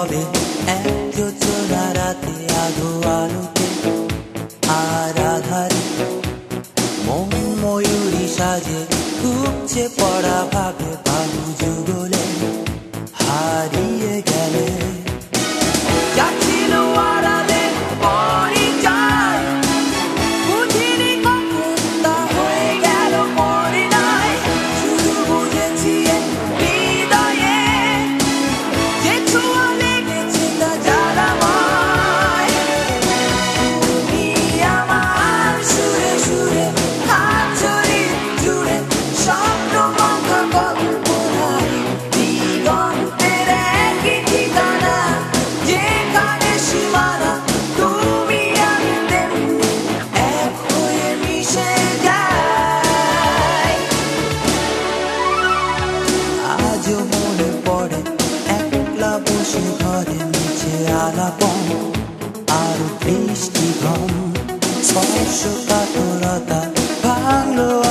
হবে এক জোছনা রাতে আধো আলোতে আর আধারে মন ময়ূরী সাজে উপচে পড়া ভাবে বাহু যুগলে হারিয়ে গেলে যাচ্ছিল আড়ালে পরিচয় বুঝিনি কখন তা হয়ে গেল পরিণয় শুধু বুঝেছি হৃদয়ে যে ছোঁয়া লেগেছে তা জ্বালাময় তুমি আমার সুরে সুরে হাত ছড়িয়ে জুড়ে স্বপ্ন মাখা কল্পনায় দিগন্তের একই ঠিকানা যেখানে সীমানা তুমি আমি তেমনি এক হয়ে মিশে যাই আজও মনে পড়ে একলা বসে ঘরে নিচে আলাপন আর বৃষ্টি ঘম স্পর্শ কাতরতা ভাঙলো